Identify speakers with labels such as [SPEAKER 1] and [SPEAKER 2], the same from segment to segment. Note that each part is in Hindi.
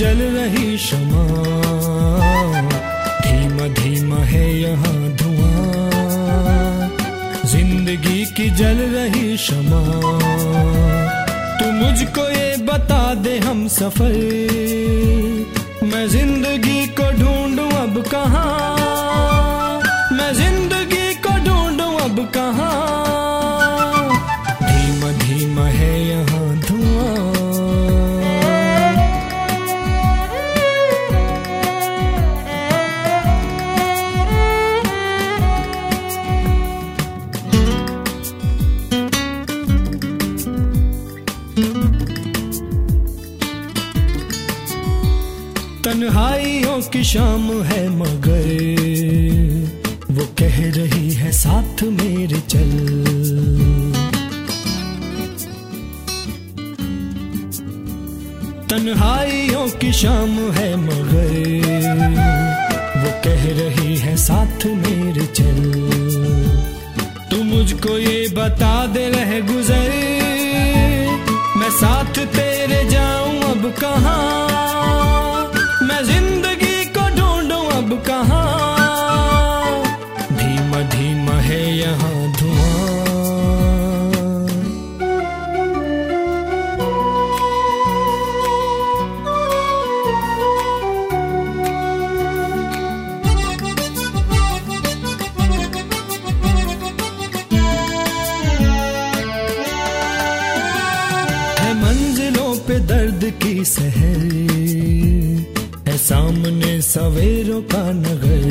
[SPEAKER 1] जल रही शमा, धीमा धीमा है यहाँ धुआं, जिंदगी की जल रही शमा। तू मुझको ये बता दे हम सफर, मैं जिंदगी को ढूंढूं अब कहाँ, मैं जिंदगी को ढूंढूं अब कहाँ। धीमा धीमा है यहाँ धुआं। तन्हाइयों की शाम है मगर वो कह रही है साथ मेरे चल। तन्हाइयों की शाम है मगर वो कह रही है साथ मेरे चल। तू मुझको ये बता दे रह गुजर, मैं साथ तेरे जाऊं अब कहाँ, मैं जिंदगी को ढूंढूं अब कहाँ। धीमा धीमा है यहाँ धुआं। है मंजिलों पे दर्द की सहर, है सामने सवेरों का नगर।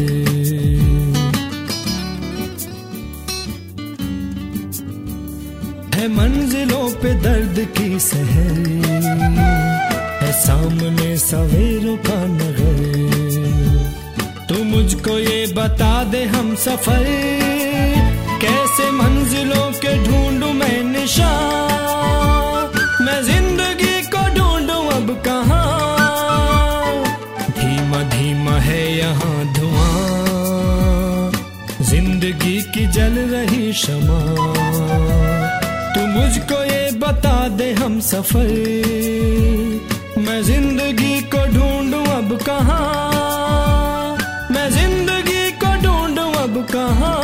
[SPEAKER 1] है मंजिलों पे दर्द की सहर, है सामने सवेरों का नगर। तू मुझको ये बता दे हम सफर, कैसे मंजिलों के ढूंढूं मैं निशान, मैं जिंदगी को ढूंढूं अब कहाँ। धीमा धीमा है यहाँ धुआं, जिंदगी की जल रही शमा। तू मुझको ये बता दे हम सफर, मैं जिंदगी को ढूंढूं अब कहाँ, मैं जिंदगी को ढूंढूं अब कहाँ।